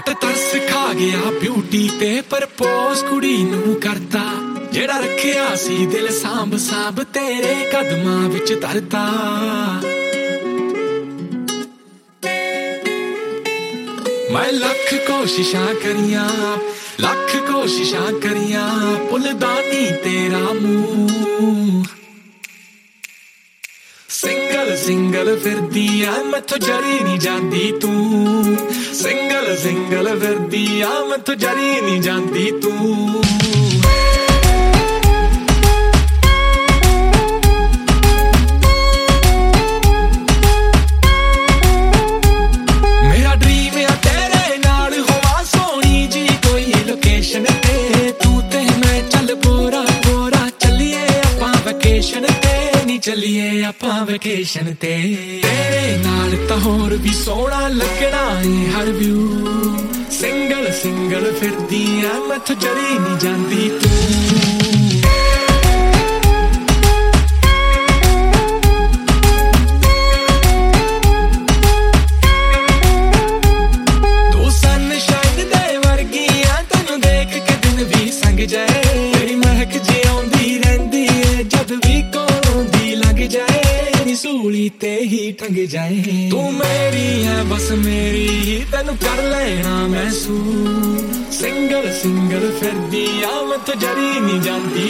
जट तरस खा गया ब्यूटी ते प्रपोज कुड़ी नू करता जेड़ा रखिया सी दिल सांभ सांभ तेरे कदमां विच धरता मैं लख कोशिशां करियां भुलदा नी तेरा मूंह सिंगल फिरदी आ मैथों जरी नहीं जांदी तू सिंगल फिरदी आ मैथों जरी नहीं जांदी तू मेरा ड्रीम है तेरे नाल होवा सोहनी जी कोई लोकेशन ते तू ते मैं चल बोरा चलिए आपां वैकेशन ते चलिए आपां वैकेशन ते तेरे नाल तां होर भी सोहना लगना है हर व्यू सिंगल फिरदी आ मैथों जरी नहीं जांदी तू ते ही टंग जाए तू मेरी है बस मेरी तेनू कर लेना महसूस सिंगल फिरदी आ मैथों जरी नहीं जांदी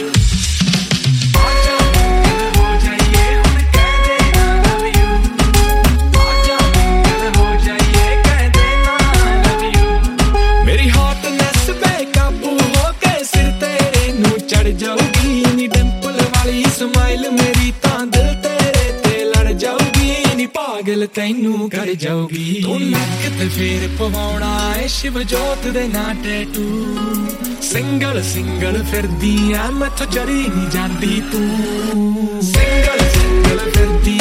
मेरी हॉटनेस बेकाबू होके सिर तेरे नू चढ़ जाऊगी नी डिंपल वाली स्माइल मेरी तां दिल तेरे ते लड़ जाऊगी नी पागल तैनू कर जाऊगी तू नक ते फेर पवाउणा है शिव जोत दे ना टैटू सिंगल फिरदी आ मैथों जरी नहीं जांदी तू सिंगल फिरदी